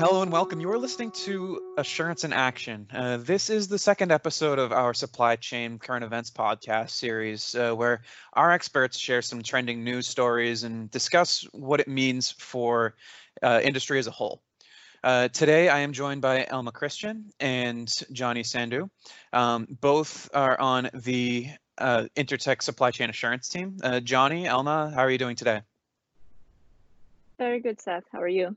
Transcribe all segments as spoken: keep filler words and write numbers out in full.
Hello and welcome. You are listening to Assurance in Action. Uh, this is the second episode of our supply chain current events podcast series, uh, where our experts share some trending news stories and discuss what it means for uh, industry as a whole. Uh, today, I am joined by Elma Christian and Johnny Sandhu. Um, both are on the uh, Intertek Supply Chain Assurance team. Uh, Johnny, Elma, how are you doing today? Very good, Seth. How are you?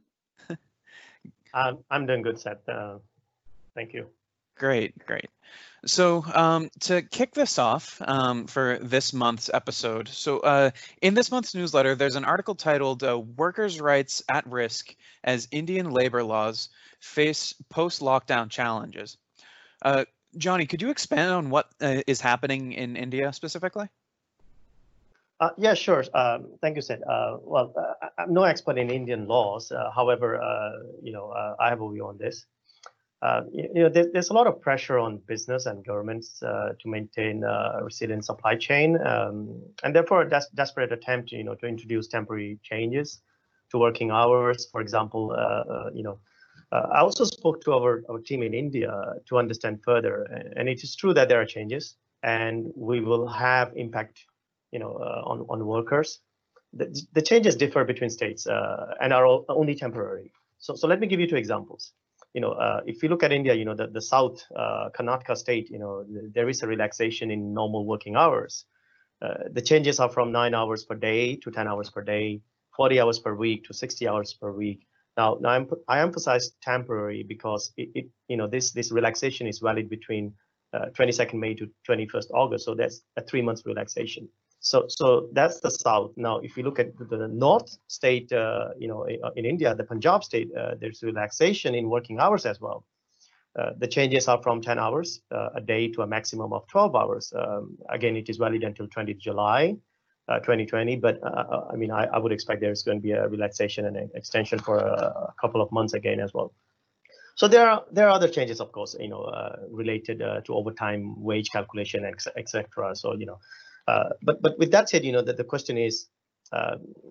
I'm, I'm doing good, Seth. Uh, thank you. Great, great. So um, to kick this off um, for this month's episode, so uh, in this month's newsletter, there's an article titled uh, Workers' Rights at Risk as Indian Labor Laws Face Post-Lockdown Challenges. Uh, Johnny, could you expand on what uh, is happening in India specifically? Uh, yeah, sure. Um, thank you, Seth. Uh, well, uh, I'm no expert in Indian laws. Uh, however, uh, you know, uh, I have a view on this. Uh, you, you know, there, there's a lot of pressure on business and governments uh, to maintain a resilient supply chain, um, and therefore a des- desperate attempt, you know, to introduce temporary changes to working hours. For example, uh, uh, you know, uh, I also spoke to our, our team in India to understand further, and it is true that there are changes, and we will have impact, you know, uh, on on workers. The, the changes differ between states uh, and are all, only temporary. So, so let me give you two examples. You know, uh, if you look at India, you know, the, the South, uh, Karnataka state, you know, there is a relaxation in normal working hours. Uh, the changes are from nine hours per day to ten hours per day, forty hours per week to sixty hours per week. Now, now I'm, I emphasize temporary because it, it, you know, this this relaxation is valid between uh, twenty-second May to twenty-first August. So that's a three months relaxation. So, so that's the South. Now, if you look at the North state, uh, you know, in India, the Punjab state, uh, there's relaxation in working hours as well. Uh, the changes are from ten hours uh, a day to a maximum of twelve hours. Um, again, it is valid until twentieth July, uh, twenty twenty. But uh, I mean, I, I would expect there's going to be a relaxation and an extension for a, a couple of months again as well. So there are there are other changes, of course, you know, uh, related uh, to overtime wage calculation, et cetera. So you know. Uh, but but with that said, you know that the question is, uh,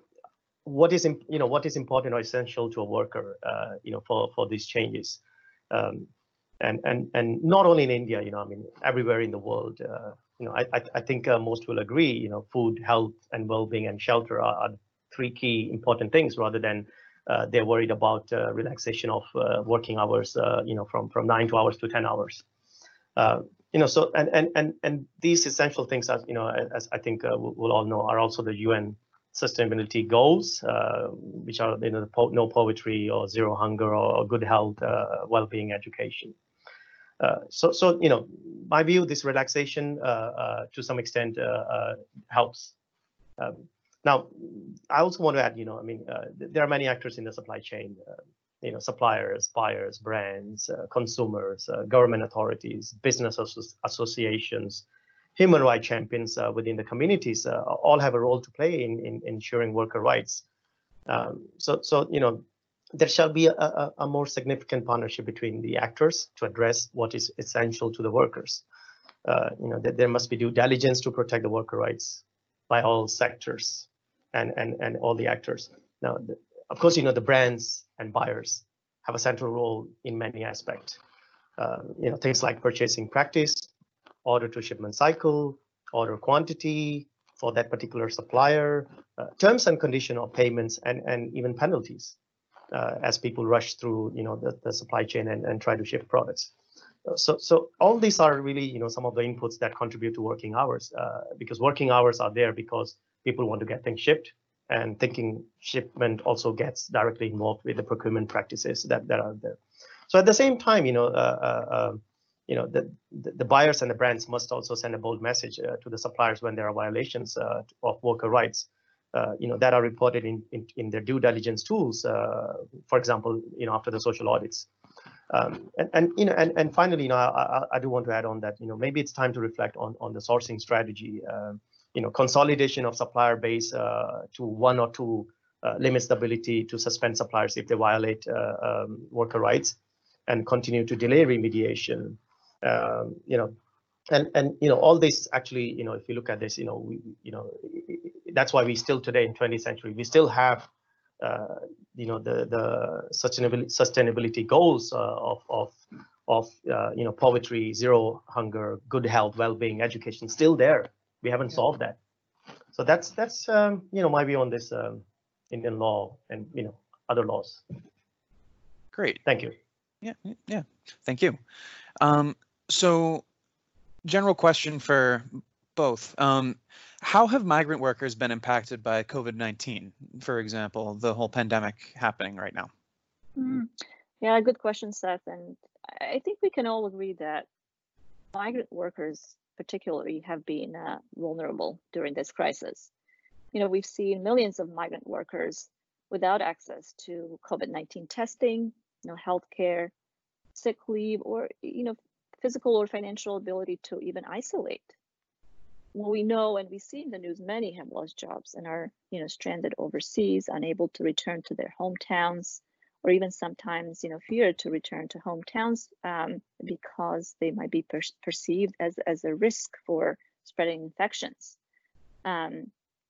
what is you know what is important or essential to a worker, uh, you know, for for these changes, um, and and and not only in India, you know, I mean everywhere in the world, uh, you know, I I, I think uh, most will agree, you know, food, health, and well-being and shelter are, are three key important things, rather than uh, they're worried about uh, relaxation of uh, working hours, uh, you know, from from nine to hours to ten hours. Uh, you know, so and and and and these essential things, as you know, as I think uh, we'll all know, are also the U N sustainability goals, uh, which are you know the po- no poverty or zero hunger or good health, uh, well-being, education. Uh, so so you know, my view, this relaxation uh, uh, to some extent uh, uh, helps. Um, now, I also want to add, you know, I mean, uh, there are many actors in the supply chain. Uh, you know, suppliers, buyers, brands, uh, consumers, uh, government authorities, business asso- associations, human rights champions uh, within the communities, uh, all have a role to play in, in ensuring worker rights. Um, so, so you know, there shall be a, a, a more significant partnership between the actors to address what is essential to the workers. Uh, you know, that there must be due diligence to protect the worker rights by all sectors and and and all the actors. Now, the, of course, you know, the brands and buyers have a central role in many aspects. Uh, you know, things like purchasing practice, order to shipment cycle, order quantity for that particular supplier, uh, terms and condition of payments, and, and even penalties uh, as people rush through, you know, the, the supply chain and, and try to ship products. Uh, so, so all these are really, you know, some of the inputs that contribute to working hours, uh, because working hours are there because people want to get things shipped. And thinking shipment also gets directly involved with the procurement practices that, that are there. So at the same time, you know, uh, uh, uh, you know, the, the, the buyers and the brands must also send a bold message uh, to the suppliers when there are violations uh, of worker rights, uh, you know, that are reported in, in, in their due diligence tools, uh, for example, you know, after the social audits. Um, and, and, you know, and, and finally, you know, I, I, I do want to add on that, you know, maybe it's time to reflect on, on the sourcing strategy. Uh, you know, consolidation of supplier base uh, to one or two uh, limits the ability to suspend suppliers if they violate uh, um, worker rights, and continue to delay remediation. Um, you know, and and you know, all this actually, you know, if you look at this, you know, we, you know, that's why we still today in twentieth century we still have uh, you know, the the sustainability sustainability goals uh, of of of uh, you know, poverty, zero hunger, good health, well-being, education, still there. We haven't Yeah. solved that. So that's that's um, you know, my view on this um, Indian law and, you know, other laws. Great. Thank you. Yeah, yeah. Thank you. Um, so, general question for both. Um, how have migrant workers been impacted by COVID nineteen, for example, the whole pandemic happening right now? Mm. Yeah, good question, Seth. And I think we can all agree that migrant workers, particularly, have been uh, vulnerable during this crisis. You know, we've seen millions of migrant workers without access to COVID nineteen testing, you know, healthcare, sick leave, or, you know, physical or financial ability to even isolate. Well, we know and we see in the news many have lost jobs and are, you know, stranded overseas, unable to return to their hometowns, or even sometimes, you know, fear to return to hometowns um, because they might be per perceived as, as a risk for spreading infections. Um,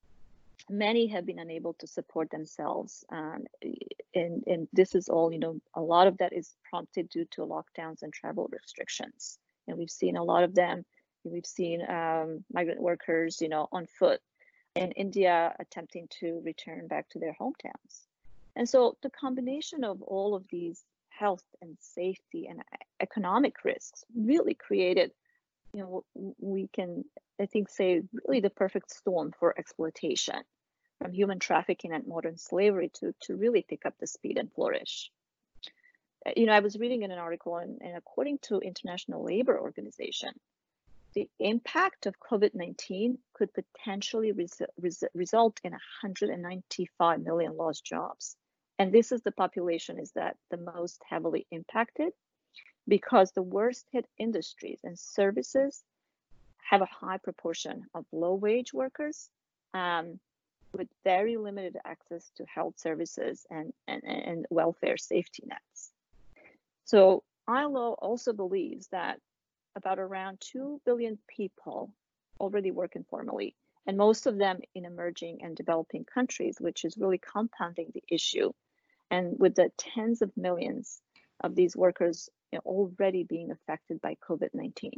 many have been unable to support themselves, um, and, and this is all, you know, a lot of that is prompted due to lockdowns and travel restrictions. And we've seen a lot of them. We've seen um, migrant workers, you know, on foot in India attempting to return back to their hometowns. And so the combination of all of these health and safety and economic risks really created, you know, we can, I think, say really the perfect storm for exploitation, from human trafficking and modern slavery to, to really pick up the speed and flourish. You know, I was reading in an article, and, and according to International Labor Organization, the impact of COVID nineteen could potentially res res result in one hundred ninety-five million lost jobs. And this is the population is that the most heavily impacted, because the worst hit industries and services have a high proportion of low-wage workers um, with very limited access to health services and, and, and welfare safety nets. So I L O also believes that about around two billion people already work informally, and most of them in emerging and developing countries, which is really compounding the issue. And with the tens of millions of these workers, you know, already being affected by COVID nineteen.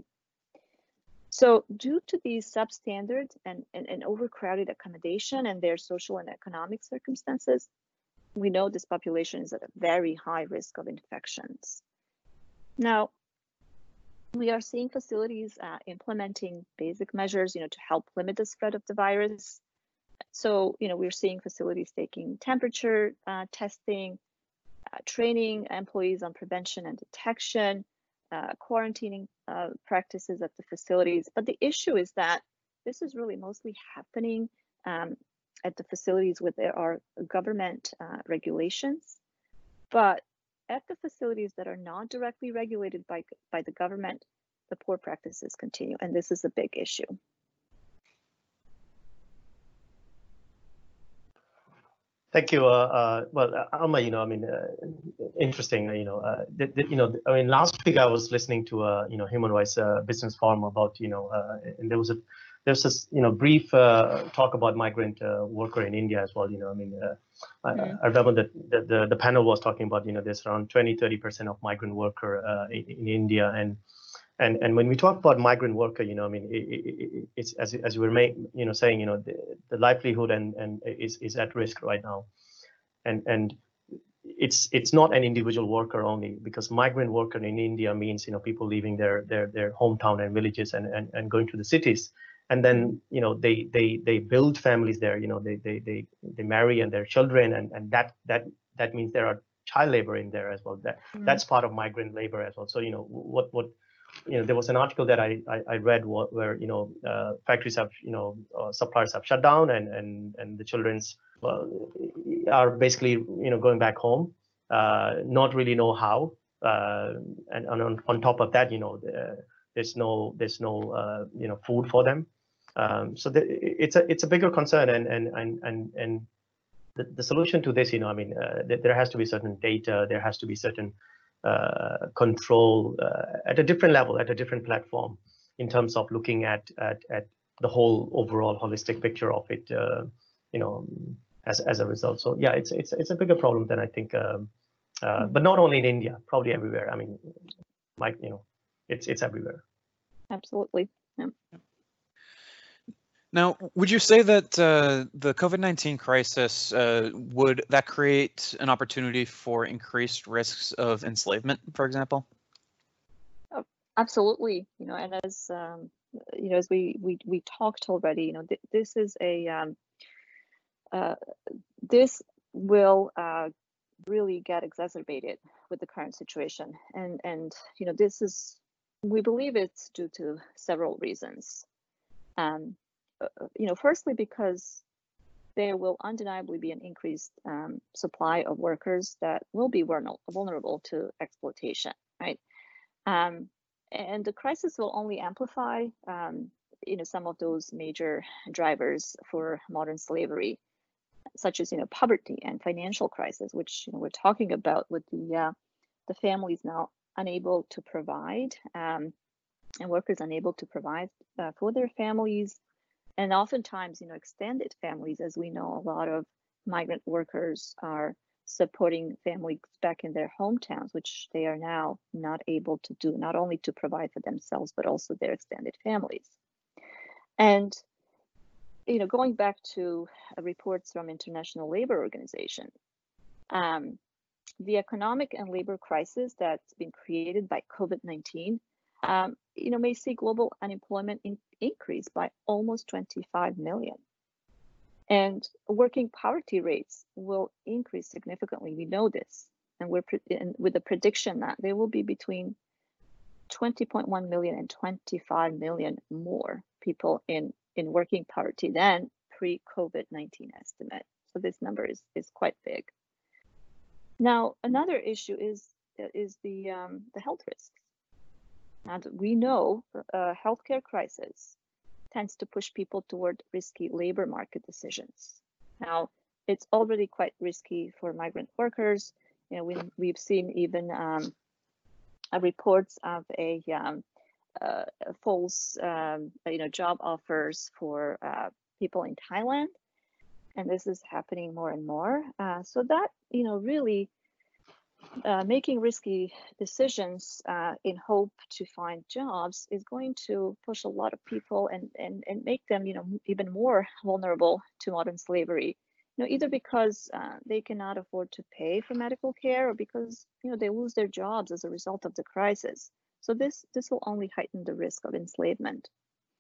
So due to these substandard and, and, and overcrowded accommodation and their social and economic circumstances, we know this population is at a very high risk of infections. Now, we are seeing facilities uh, implementing basic measures, you know, to help limit the spread of the virus. So, you know, we're seeing facilities taking temperature uh, testing, uh, training employees on prevention and detection, uh, quarantining uh, practices at the facilities. But the issue is that this is really mostly happening um, at the facilities where there are government uh, regulations. But at the facilities that are not directly regulated by, by the government, the poor practices continue, and this is a big issue. Thank you. Uh, uh, well, Alma, you know, I mean, uh, interesting. You know, uh, th th you know, I mean, last week I was listening to a, you know, Human Rights uh, Business Forum about, you know, uh, and there was a there's this, you know, brief uh, talk about migrant uh, worker in India as well. You know, I mean, uh, mm-hmm. I, I remember that the, the the panel was talking about, you know, there's around twenty, thirty percent of migrant worker uh, in, in India, and and and when we talk about migrant worker, you know, I mean, it, it, it's as as you were making, you know, saying, you know, the, the livelihood and and is is at risk right now, and and it's it's not an individual worker only, because migrant worker in India means, you know, people leaving their their their hometown and villages and and, and going to the cities, and then, you know, they they they build families there, you know, they they they they marry and their children, and and that that that means there are child labor in there as well. That mm. that's part of migrant labor as well. So, you know, what what you know, there was an article that I I, I read what, where, you know, uh, factories have, you know, uh, suppliers have shut down, and and and the children's well, are basically, you know, going back home, uh, not really know how, uh, and, and on, on top of that, you know, the, there's no there's no uh, you know, food for them, um, so the, it's a it's a bigger concern, and and and and and the, the solution to this, you know, I mean, uh, th there has to be certain data, there has to be certain uh, control uh, at a different level, at a different platform, in terms of looking at at at the whole overall holistic picture of it, uh, you know. as as a result. So yeah, it's it's it's a bigger problem than I think. Um, uh, but not only in India, probably everywhere. I mean, Mike, you know, it's it's everywhere. Absolutely. Yeah. Now, would you say that uh, the COVID nineteen crisis uh, would that create an opportunity for increased risks of enslavement, for example? Oh, absolutely. You know, and as um, you know, as we we we talked already, you know, th this is a um, uh, this will uh, really get exacerbated with the current situation, and and you know, this is we believe it's due to several reasons. Um, uh, you know, firstly, because there will undeniably be an increased um, supply of workers that will be vulnerable to exploitation, right? Um, and the crisis will only amplify, um, you know, some of those major drivers for modern slavery, such as, you know, poverty and financial crisis, which, you know, we're talking about with the uh, the families now unable to provide, um, and workers unable to provide uh, for their families, and oftentimes, you know, extended families, as we know, a lot of migrant workers are supporting families back in their hometowns, which they are now not able to do, not only to provide for themselves, but also their extended families. And, you know, going back to uh, reports from International Labor Organization, um, the economic and labor crisis that's been created by COVID nineteen, um, you know, may see global unemployment in, increase by almost twenty-five million. And working poverty rates will increase significantly. We know this, and we're and with the prediction that there will be between twenty point one million and twenty-five million more people in in working poverty than pre-COVID nineteen estimate. So this number is is quite big. Now, another issue is is the um, the health risks. And we know a healthcare crisis tends to push people toward risky labor market decisions. Now, it's already quite risky for migrant workers. You know, we, we've seen even um, uh, reports of a um, uh, false, um, you know, job offers for uh, people in Thailand, and this is happening more and more. Uh, so that, you know, really Uh, making risky decisions uh, in hope to find jobs is going to push a lot of people and, and, and make them, you know, even more vulnerable to modern slavery. You know, either because uh, they cannot afford to pay for medical care, or because, you know, they lose their jobs as a result of the crisis. So this this will only heighten the risk of enslavement.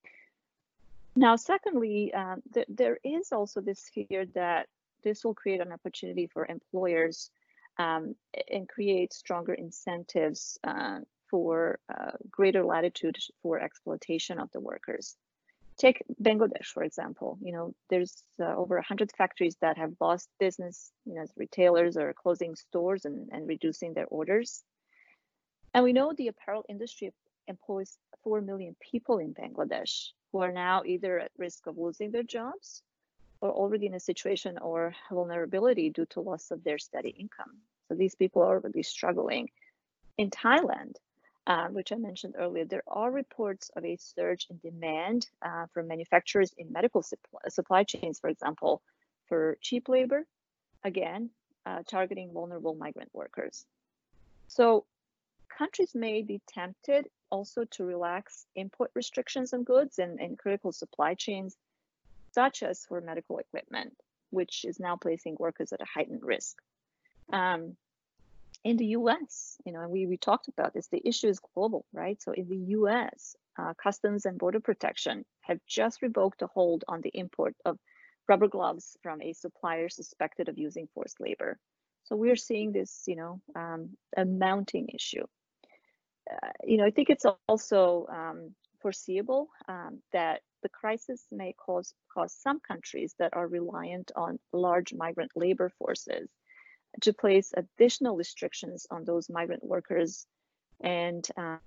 Now, secondly, uh, th there is also this fear that this will create an opportunity for employers Um, and create stronger incentives uh, for uh, greater latitude for exploitation of the workers. Take Bangladesh, for example. You know, there's uh, over one hundred factories that have lost business, you know, as retailers are closing stores and, and reducing their orders. And we know the apparel industry employs four million people in Bangladesh who are now either at risk of losing their jobs or already in a situation or vulnerability due to loss of their steady income. So these people are already struggling. In Thailand, uh, which I mentioned earlier, there are reports of a surge in demand uh, from manufacturers in medical supply, supply chains, for example, for cheap labor, again, uh, targeting vulnerable migrant workers. So countries may be tempted also to relax import restrictions on goods and, and critical supply chains, such as for medical equipment, which is now placing workers at a heightened risk. Um, in the U S, you know, and we, we talked about this, the issue is global, right? So in the U S, uh, Customs and Border Protection have just revoked a hold on the import of rubber gloves from a supplier suspected of using forced labor. So we're seeing this, you know, um, a mounting issue. Uh, you know, I think it's also um, foreseeable um, that the crisis may cause cause some countries that are reliant on large migrant labor forces to place additional restrictions on those migrant workers and uh,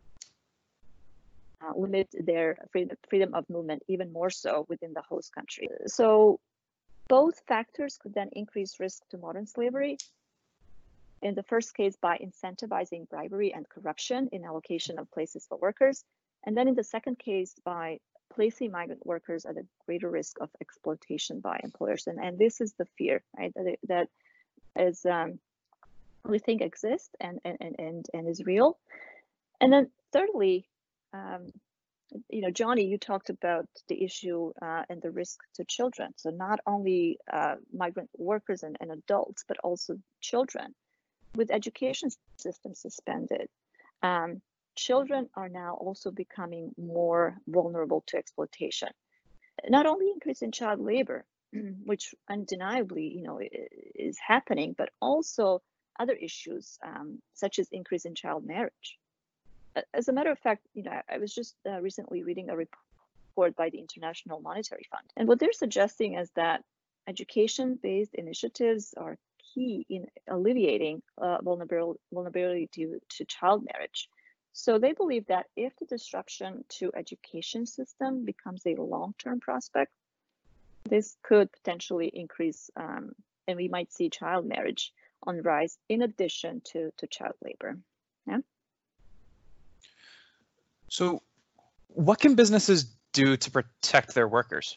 uh, limit their freedom, freedom of movement even more so within the host country. So both factors could then increase risk to modern slavery. In the first case, by incentivizing bribery and corruption in allocation of places for workers. And then in the second case, by placing migrant workers at a greater risk of exploitation by employers. And, and this is the fear, right, that, that is um, we think exists and, and, and, and is real. And then thirdly, um, you know, Johnny, you talked about the issue uh, and the risk to children. So not only uh, migrant workers and, and adults, but also children. With education systems suspended, um, children are now also becoming more vulnerable to exploitation. Not only increase in child labor, which undeniably, you know, is happening, but also other issues um, such as increase in child marriage. As a matter of fact, you know, I was just uh, recently reading a report by the International Monetary Fund, and what they're suggesting is that education-based initiatives are key in alleviating uh, vulnerability, vulnerability to, to child marriage. So they believe that if the disruption to education system becomes a long-term prospect, this could potentially increase, um, and we might see child marriage on the rise in addition to, to child labor. Yeah. So what can businesses do to protect their workers?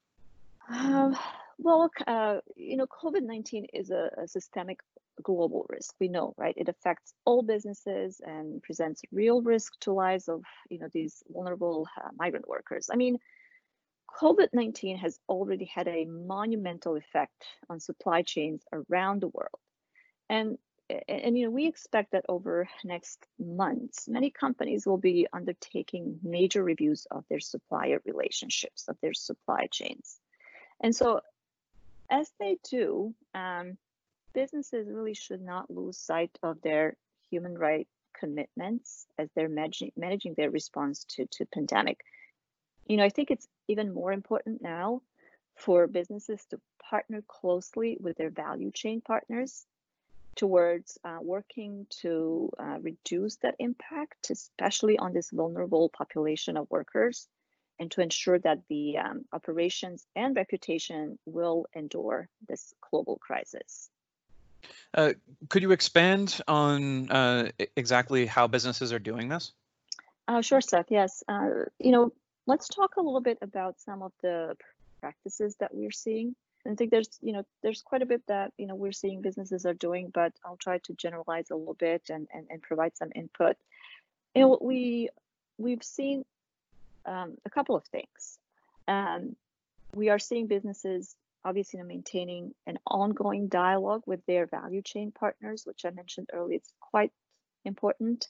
Um, well, uh, you know, COVID nineteen is a, a systemic global risk. We know, right? It affects all businesses and presents real risk to lives of, you know, these vulnerable uh, migrant workers. I mean, COVID nineteen has already had a monumental effect on supply chains around the world. And And you know, we expect that over next months, many companies will be undertaking major reviews of their supplier relationships, of their supply chains. And so as they do, um, businesses really should not lose sight of their human right commitments as they're managing, managing their response to, to pandemic. You know, I think it's even more important now for businesses to partner closely with their value chain partners towards uh, working to uh, reduce that impact, especially on this vulnerable population of workers, and to ensure that the um, operations and reputation will endure this global crisis. Uh, could you expand on uh, exactly how businesses are doing this? Uh, sure, Seth. Yes. Uh, you know, let's talk a little bit about some of the practices that we're seeing. And I think there's, you know, there's quite a bit that, you know, we're seeing businesses are doing, but I'll try to generalize a little bit and, and, and provide some input. You know, we, we've seen um, a couple of things. Um, we are seeing businesses obviously, you know, maintaining an ongoing dialogue with their value chain partners, which I mentioned earlier. It's quite important.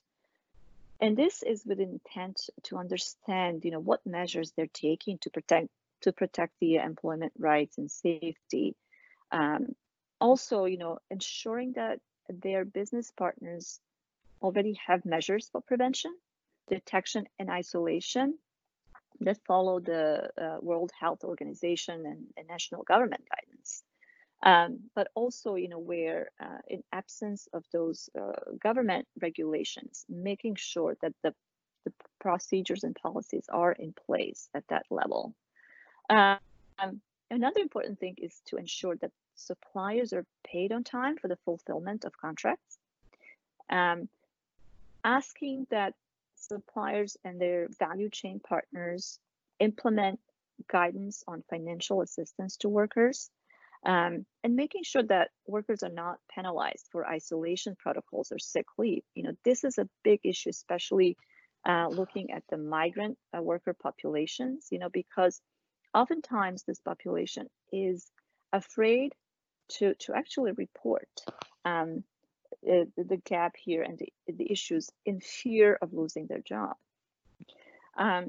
And this is with intent to understand, you know, what measures they're taking to protect to protect the employment rights and safety. Um, also, you know, ensuring that their business partners already have measures for prevention, detection, and isolation that follow the uh, World Health Organization and, and national government guidance. Um, but also, you know, where uh, in absence of those uh, government regulations, making sure that the, the procedures and policies are in place at that level. Um, another important thing is to ensure that suppliers are paid on time for the fulfillment of contracts. Um, asking that suppliers and their value chain partners implement guidance on financial assistance to workers. Um, and making sure that workers are not penalized for isolation protocols or sick leave. You know, this is a big issue, especially uh, looking at the migrant uh, worker populations, you know, because oftentimes this population is afraid to, to actually report um, the, the gap here and the, the issues in fear of losing their job. Um,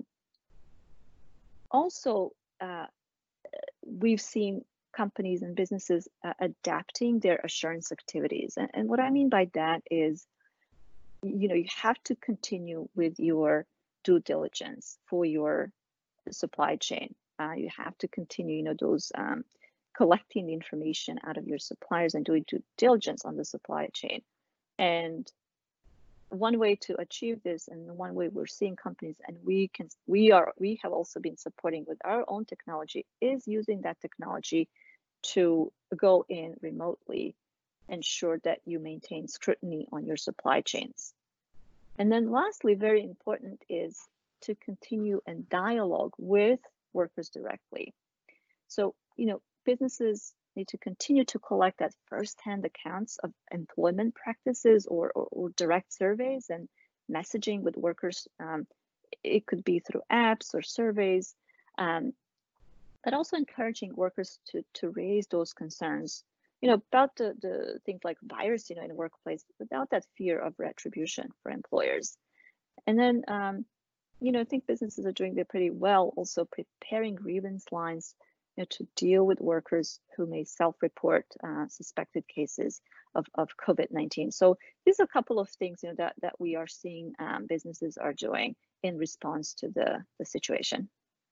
also, uh, we've seen companies and businesses uh, adapting their assurance activities. And, and what I mean by that is, you know, you have to continue with your due diligence for your supply chain. Uh, you have to continue, you know, those um, collecting the information out of your suppliers and doing due diligence on the supply chain. And one way to achieve this, and one way we're seeing companies, and we can, we are, we have also been supporting with our own technology, is using that technology to go in remotely, ensure that you maintain scrutiny on your supply chains. And then lastly, very important is to continue in dialogue with workers directly. So, you know, businesses need to continue to collect that firsthand accounts of employment practices or, or, or direct surveys and messaging with workers. Um, it could be through apps or surveys, um, but also encouraging workers to, to raise those concerns, you know, about the, the things like bias, you know, in the workplace without that fear of retribution for employers. And then, um, you know, I think businesses are doing that pretty well, also preparing grievance lines, you know, to deal with workers who may self-report uh, suspected cases of, of COVID nineteen. So these are a couple of things, you know, that, that we are seeing um, businesses are doing in response to the, the situation.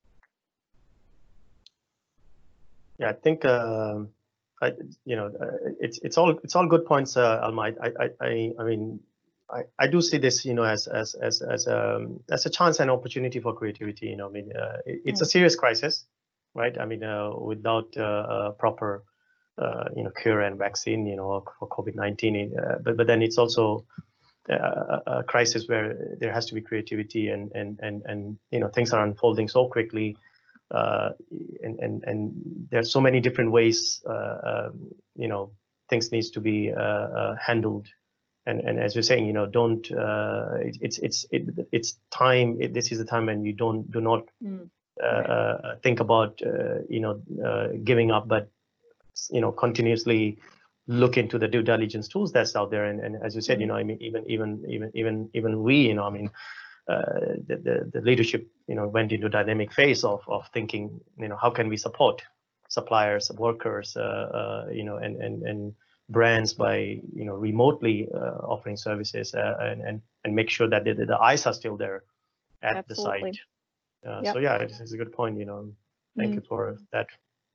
Yeah, I think uh, I, you know, uh, it's it's all it's all good points, uh, Alma. I I I, I mean, I, I do see this, you know, as as as as a as a chance and opportunity for creativity. You know, I mean, uh, it, it's mm. a serious crisis, right? I mean, uh, without uh, a proper, uh, you know, cure and vaccine, you know, for COVID nineteen. Uh, but but then it's also a, a crisis where there has to be creativity, and and and and you know, things are unfolding so quickly. Uh, and, and, and there's so many different ways, uh, um, you know, things needs to be uh, uh, handled. And, and as you're saying, you know, don't, uh, it, it's, it's, it, it's time, it, this is the time when you don't, do not mm. uh, uh, think about, uh, you know, uh, giving up, but, you know, continuously look into the due diligence tools that's out there. And, and as you said, mm. you know, I mean, even, even, even, even, even we, you know, I mean, Uh, the, the, the leadership, you know, went into a dynamic phase of, of thinking, you know, how can we support suppliers, workers, uh, uh, you know, and, and, and brands by, you know, remotely uh, offering services uh, and, and, and make sure that the, the eyes are still there at Absolutely. the site. Uh, yep. So yeah, it's, it's a good point, you know, thank mm. you for that.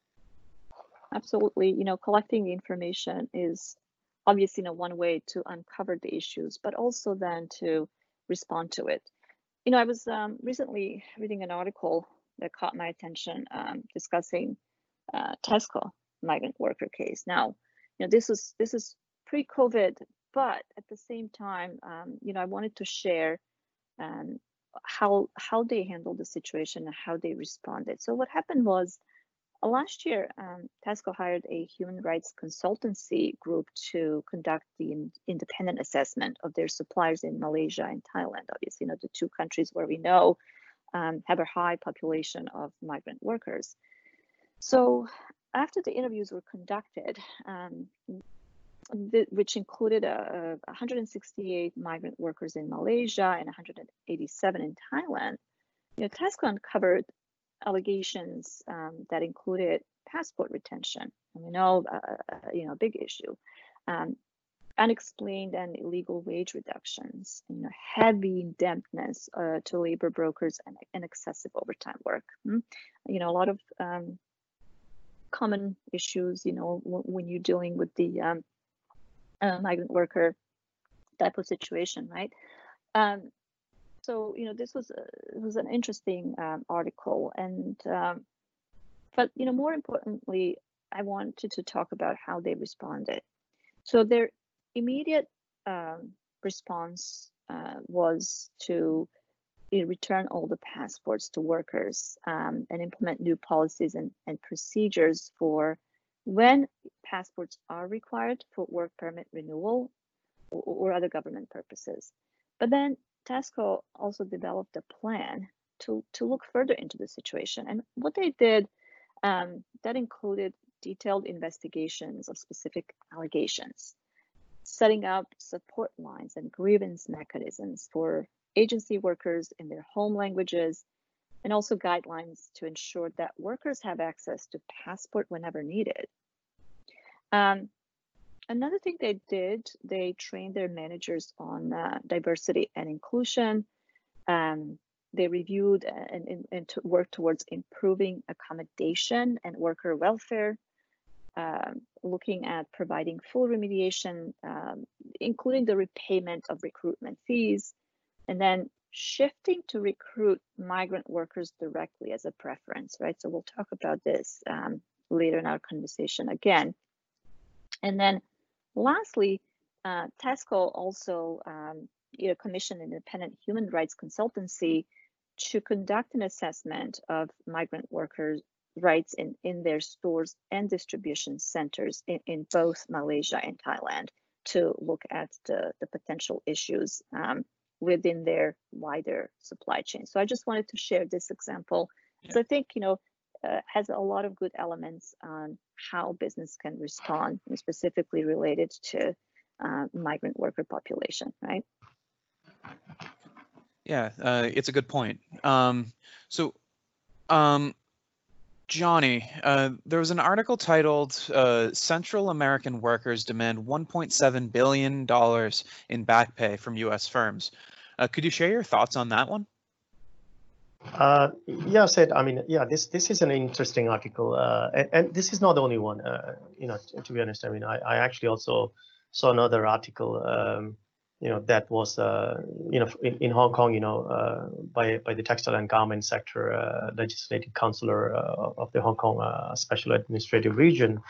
Absolutely. You know, collecting the information is obviously, you know, one way to uncover the issues, but also then to respond to it. You know, I was um, recently reading an article that caught my attention um, discussing uh, Tesco migrant worker case. Now, you know, this was this is pre-COVID, but at the same time, um, you know, I wanted to share um, how how they handled the situation and how they responded. So what happened was, Uh, last year, um, Tesco hired a human rights consultancy group to conduct the in independent assessment of their suppliers in Malaysia and Thailand. Obviously, you know, the two countries where we know um, have a high population of migrant workers. So after the interviews were conducted, um, the, which included uh, one hundred sixty-eight migrant workers in Malaysia and one hundred eighty-seven in Thailand, you know, Tesco uncovered allegations um, that included passport retention, and we know, uh, you know, a big issue, um, unexplained and illegal wage reductions, you know, heavy indebtedness uh, to labor brokers, and, and excessive overtime work. Mm? You know, a lot of um, common issues, you know, when you're dealing with the um, uh, migrant worker type of situation, right? Um, So, you know, this was a, it was an interesting um, article, and um, but you know, more importantly, I wanted to talk about how they responded. So their immediate um, response uh, was to you know, return all the passports to workers um, and implement new policies and, and procedures for when passports are required for work permit renewal or, or other government purposes. But then Tesco also developed a plan to, to look further into the situation. And what they did, um, that included detailed investigations of specific allegations, setting up support lines and grievance mechanisms for agency workers in their home languages, and also guidelines to ensure that workers have access to passport whenever needed. Um, Another thing they did, they trained their managers on uh, diversity and inclusion. Um, they reviewed and, and, and to work towards improving accommodation and worker welfare, um, looking at providing full remediation, um, including the repayment of recruitment fees, and then shifting to recruit migrant workers directly as a preference, right? So we'll talk about this um, later in our conversation again. And then lastly, uh, Tesco also um, you know, commissioned an independent human rights consultancy to conduct an assessment of migrant workers' rights in, in their stores and distribution centers in, in both Malaysia and Thailand, to look at the, the potential issues um, within their wider supply chain. So I just wanted to share this example, because yeah. I think, you know, uh, has a lot of good elements on how business can respond, and specifically related to uh, migrant worker population, right? Yeah, uh, it's a good point. Um, so, um, Johnny, uh, there was an article titled uh, Central American Workers Demand one point seven billion dollars in back pay from U S firms. Uh, could you share your thoughts on that one? Uh, yeah, Sid, I mean, yeah, this this is an interesting article, uh, and, and this is not the only one. Uh, you know, to, to be honest, I mean, I, I actually also saw another article, um, you know, that was, uh, you know, in, in Hong Kong, you know, uh, by by the textile and garment sector uh, legislative counselor uh, of the Hong Kong uh, Special Administrative Region,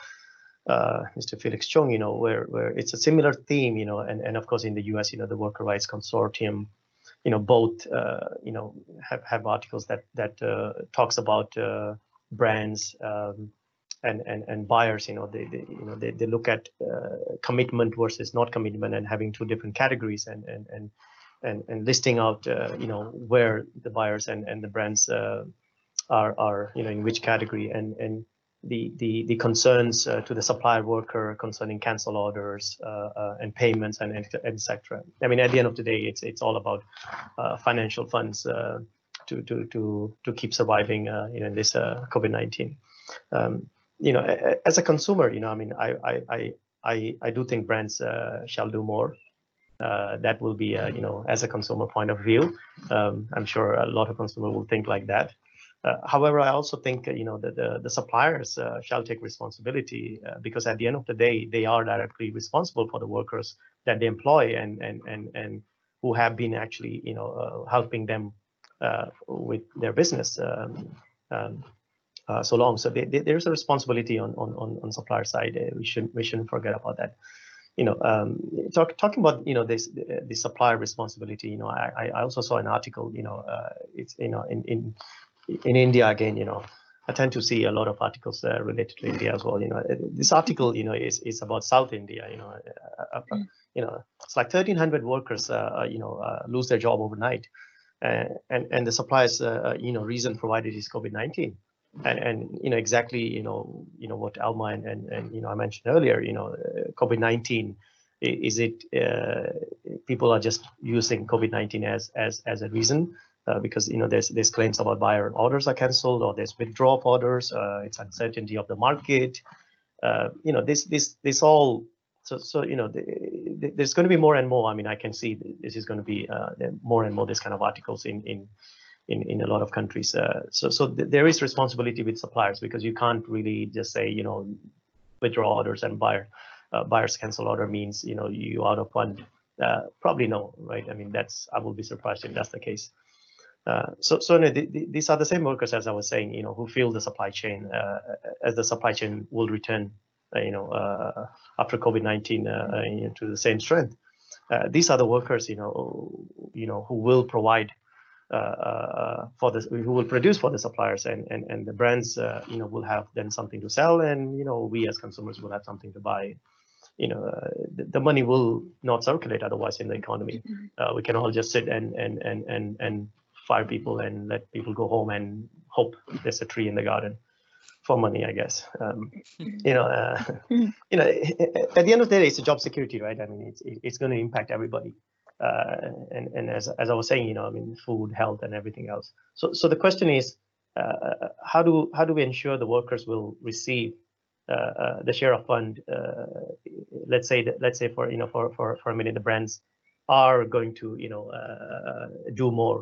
uh, Mister Felix Chung, you know, where where it's a similar theme, you know, and and of course in the U S, you know, the Worker Rights Consortium. You know, both, uh, you know, have, have articles that that uh, talks about uh, brands um, and, and and buyers. You know, they, they you know they, they look at uh, commitment versus not commitment, and having two different categories, and and and and, and listing out uh, you know where the buyers and and the brands uh, are are you know in which category, and and the the the concerns uh, to the supplier worker concerning cancel orders uh, uh, and payments and et cetera. I mean, at the end of the day, it's it's all about uh, financial funds uh, to to to to keep surviving uh, you know in this uh, COVID nineteen. Um, you know, as a consumer, you know, I mean, I I I I, I do think brands uh, shall do more. Uh, that will be, uh, you know, as a consumer point of view. Um, I'm sure a lot of consumers will think like that. Uh, however, I also think, uh, you know, that the, the suppliers uh, shall take responsibility uh, because at the end of the day, they are directly responsible for the workers that they employ and and and and who have been actually, you know, uh, helping them uh, with their business um, um, uh, so long. So they, they, there's a responsibility on on on, on supplier side. Uh, we shouldn't we shouldn't forget about that. You know, um, talk, talking about, you know, this the, the supplier responsibility. You know, I I also saw an article. You know, uh, it's you know in in in India again, you know, I tend to see a lot of articles uh, related to India as well. You know, this article, you know, is is about South India. You know, uh, uh, you know, it's like thirteen hundred workers, uh, you know, uh, lose their job overnight, uh, and and the suppliers, uh, you know, reason provided is COVID nineteen, and and you know exactly, you know, you know what Alma and and, and you know I mentioned earlier. You know, uh, COVID nineteen. Is it uh, people are just using COVID nineteen as as as a reason? Uh, because you know there's there's claims about buyer orders are cancelled, or there's withdrawal of orders. Uh, it's uncertainty of the market. Uh, you know this this this all. So so you know the, the, there's going to be more and more. I mean I can see this is going to be uh, more and more this kind of articles in in in, in a lot of countries. Uh, so so th there is responsibility with suppliers because you can't really just say you know withdraw orders and buyer uh, buyers cancel order means you know you out of fund. Uh, probably no, right? I mean that's I will be surprised if that's the case. Uh, so, so no, the, the, these are the same workers, as I was saying, you know, who feel the supply chain uh, as the supply chain will return, uh, you know, uh, after COVID nineteen uh, you know, to the same strength. Uh, these are the workers, you know, you know, who will provide uh, uh, for this, who will produce for the suppliers, and and and the brands, uh, you know, will have then something to sell, and you know, we as consumers will have something to buy. You know, uh, the, the money will not circulate otherwise in the economy. Uh, we can all just sit and and and and and fire people and let people go home and hope there's a tree in the garden for money, I guess. Um, you know, uh, you know, at the end of the day, it's a job security, right? I mean, it's it's going to impact everybody. Uh, and and as as I was saying, you know, I mean, food, health, and everything else. So so the question is, uh, how do how do we ensure the workers will receive uh, uh, the share of fund? Uh, let's say that let's say for you know for for for a minute, the brands are going to you know uh, do more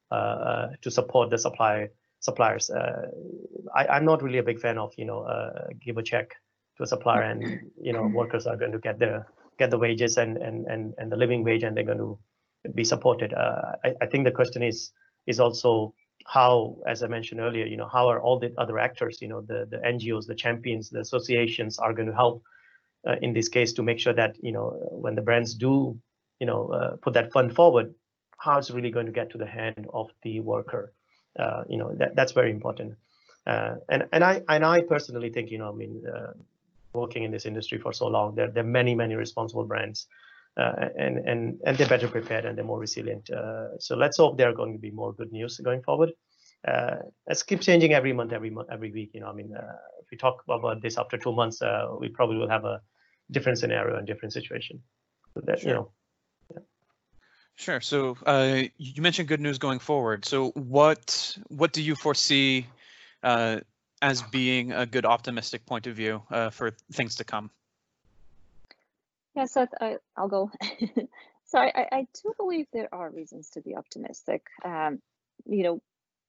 uh, to support the supply suppliers. Uh, I, I'm not really a big fan of you know uh, give a check to a supplier and you know workers are going to get the get the wages and and and and the living wage and they're going to be supported. Uh, I, I think the question is is also how, as I mentioned earlier, you know how are all the other actors, you know the the N G Os, the champions, the associations are going to help uh, in this case to make sure that you know when the brands do you know uh, put that fund forward, how it's really going to get to the hand of the worker. Uh, you know, that, that's very important. Uh, and and I and I personally think, you know, I mean, uh, working in this industry for so long, there there are many many responsible brands, uh, and and and they're better prepared and they're more resilient. Uh, so let's hope there are going to be more good news going forward. Uh, let's keep changing every month, every month, every week. You know, I mean, uh, if we talk about this after two months, uh, we probably will have a different scenario and different situation. So that, Sure. you know. Yeah. Sure. So uh, you mentioned good news going forward. So what what do you foresee uh, as being a good optimistic point of view uh, for things to come? Yeah, Seth, I, I'll go. So I, I do believe there are reasons to be optimistic. Um, you know,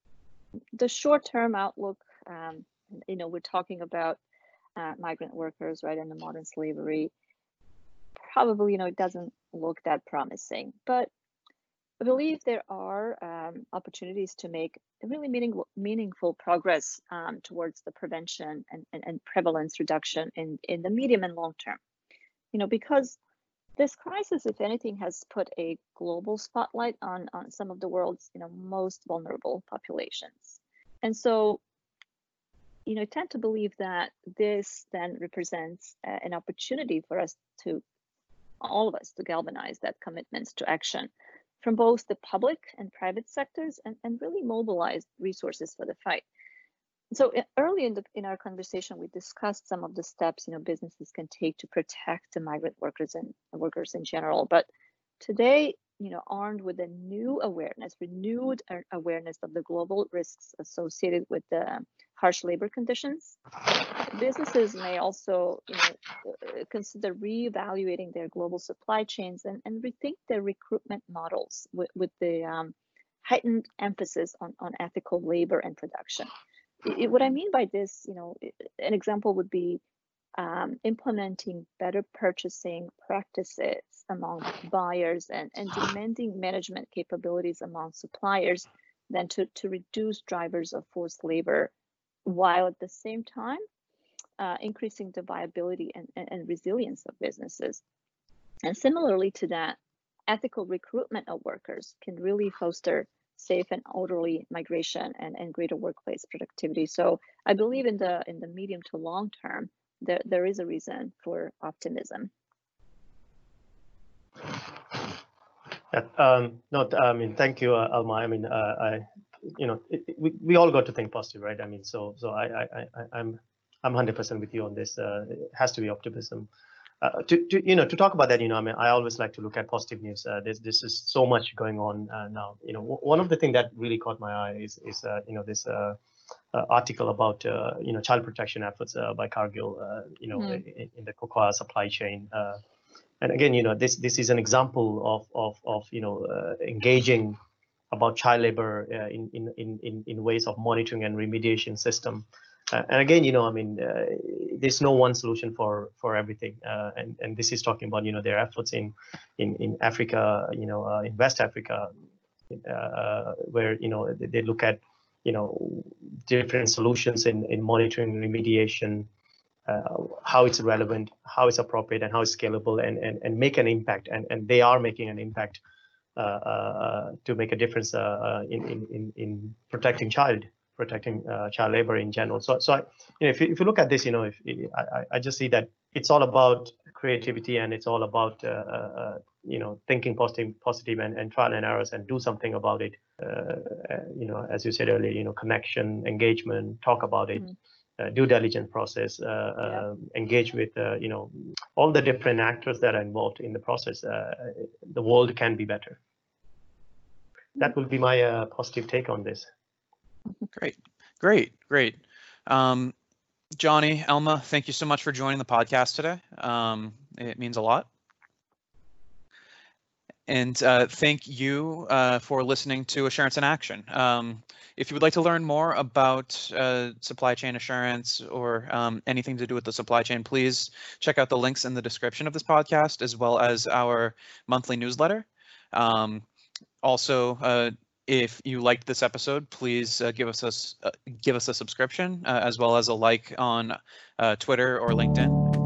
the short-term outlook, um, you know, we're talking about uh, migrant workers, right, and the modern slavery. Probably, you know, it doesn't look that promising, but I believe there are um, opportunities to make really meaningful, meaningful progress um, towards the prevention and, and, and prevalence reduction in, in the medium and long term. You know, because this crisis, if anything, has put a global spotlight on, on some of the world's, you know, most vulnerable populations. And so, you know, I tend to believe that this then represents uh, an opportunity for us to, all of us, to galvanize that commitments to action from both the public and private sectors, and, and really mobilize resources for the fight. So early in, the, in our conversation, we discussed some of the steps, you know, businesses can take to protect the migrant workers and workers in general. But today, you know, armed with a new awareness, renewed awareness of the global risks associated with the harsh labor conditions, businesses may also, you know, consider reevaluating their global supply chains and, and rethink their recruitment models with, with the um, heightened emphasis on, on ethical labor and production. It, what I mean by this, you know, an example would be um, implementing better purchasing practices among buyers and, and demanding management capabilities among suppliers than to, to reduce drivers of forced labor, while at the same time uh, increasing the viability and, and, and resilience of businesses. And similarly to that, ethical recruitment of workers can really foster safe and orderly migration and, and greater workplace productivity. So I believe in the in the medium to long term, there, there is a reason for optimism. Yeah, um, no, I mean, thank you, uh, Alma. I mean, uh, I, you know, it, it, we, we all got to think positive, right? I mean, so so I I, I I'm I'm one hundred percent with you on this. Uh, it has to be optimism. Uh, to, to you know to talk about that, you know, I mean, I always like to look at positive news. Uh, this this is so much going on uh, now. You know, w- one of the things that really caught my eye is is uh, you know this uh, uh, article about uh, you know child protection efforts uh, by Cargill. Uh, you know, mm. in, in the cocoa supply chain. Uh, and again, you know, this this is an example of of of you know uh, engaging about child labor uh, in, in in in in ways of monitoring and remediation system. Uh, and again, you know, I mean, uh, there's no one solution for for everything. Uh, and and this is talking about, you know, their efforts in in in Africa, you know, uh, in West Africa, uh, where you know they, they look at, you know, different solutions in in monitoring, remediation, uh, how it's relevant, how it's appropriate, and how it's scalable, and and and make an impact. And and they are making an impact uh, uh, to make a difference uh, in in in in protecting child. protecting uh, child labor in general. So, so I, you know, if you, if you look at this, you know, if I, I just see that it's all about creativity and it's all about, uh, uh, you know, thinking positive, positive and, and trial and errors and do something about it. Uh, you know, as you said earlier, you know, connection, engagement, talk about it, mm-hmm. uh, due diligence process, uh, yeah. uh, engage with, uh, you know, all the different actors that are involved in the process. Uh, the world can be better. That will be my uh, positive take on this. Great, great, great. Um, Johnny, Alma, thank you so much for joining the podcast today. Um, it means a lot. And uh, thank you uh, for listening to Assurance in Action. Um, if you would like to learn more about uh, supply chain assurance or um, anything to do with the supply chain, please check out the links in the description of this podcast, as well as our monthly newsletter. Um, also, uh, if you liked this episode, please uh, give us a uh, give us a subscription uh, as well as a like on uh, Twitter or LinkedIn.